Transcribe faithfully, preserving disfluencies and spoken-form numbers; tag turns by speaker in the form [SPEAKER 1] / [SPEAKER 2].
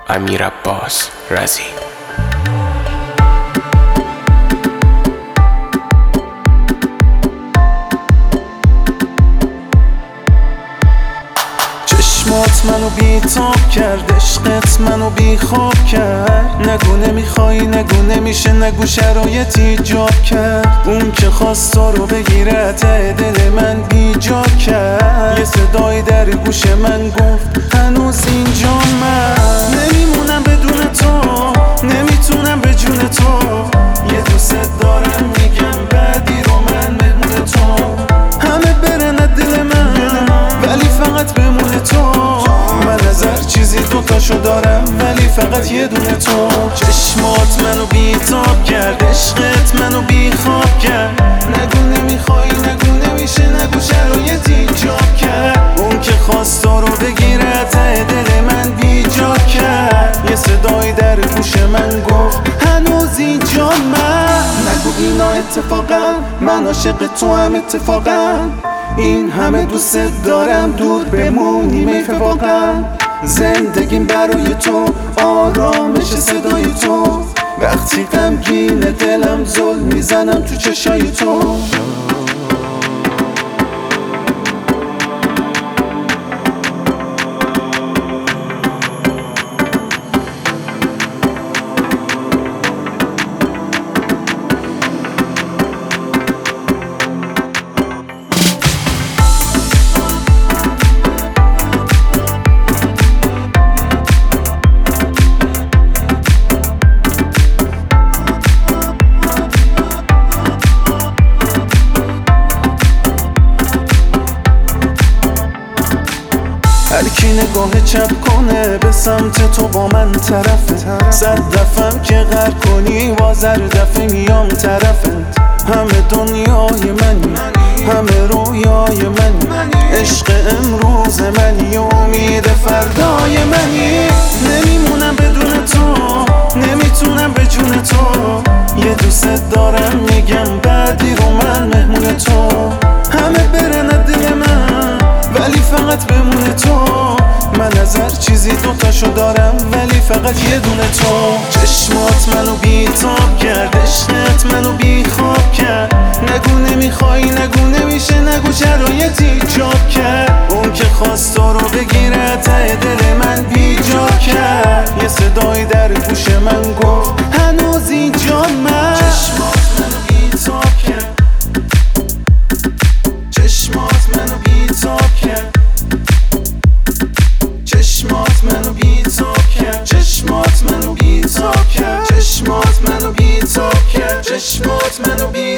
[SPEAKER 1] امیر عباس رزی.
[SPEAKER 2] چشمات منو بیتاب کرد، عشقت منو بیخواب کرد. نگو نمیخوای، نگو نمیشه، نگو شرایط ایجاب کرد. اون که خواست تو رو بگیره ته دل من بیجاب کرد. یه صدای در گوش من گفت هنوز اینجا من نمیمونم بدون تو، نمیتونم به جون تو. یه دوست دارم میگم بعدی رو من مهمون تو. همه برن دل من ولی فقط بمونه تو. من از هر چیزی دوتاشو دارم ولی فقط یه دونه تو. چشمات منو بیتاب کرد، عشقت منو بیخواب کرد. نگو نمیخوای، نگو نمیشه، نگو شرایط ایجاب کرد. اون که خواست تو رو بگیره ته دل من بیجاب کرد. یه صدای در گوش من گفت هنوز اینجا من. نگو اینا اتفاقا، من عاشق تو هم اتفاقا. این همه دوست دارم دور بمونیم ای واقعا. زندگیم برای تو، آرامش صدای تو. وقتی غمگین دلم زل میزنم تو چشای تو. هرکی نگاه چپ کنه به سمت تو با من طرفه. صد دفعم که غر کنی بازر دفعه میام طرفت. همه دنیای منی، همه رویای منی. عشق امروز منی، امید فردای منی. نمیمونم بدون تو، نمیتونم به جون تو. یه دوست دارم میگم بعدی رو من مهمون تو. همه برن دل من ولی فقط بمونه تو. من از هر چیزی دوتاشو دارم ولی فقط یه دونه تو. چشمات منو بیتاب کرد، عشقت منو بیخواب کرد. نگو نمیخوای، نگو نمیشه، نگو شرایط ایجاب کرد. اون که خواست تو رو بگیره ته دل من بیجاب کرد. یه صدای در گوش من گفت هنوز اینجا من. چشمات منو بیتاب کرد، چشمات منو بیتاب کرد. چشمات منو بیتاب کرد، چشمات منو بیتاب کرد. چشمات منو بیتاب کرد، چشمات منو بیتاب کرد.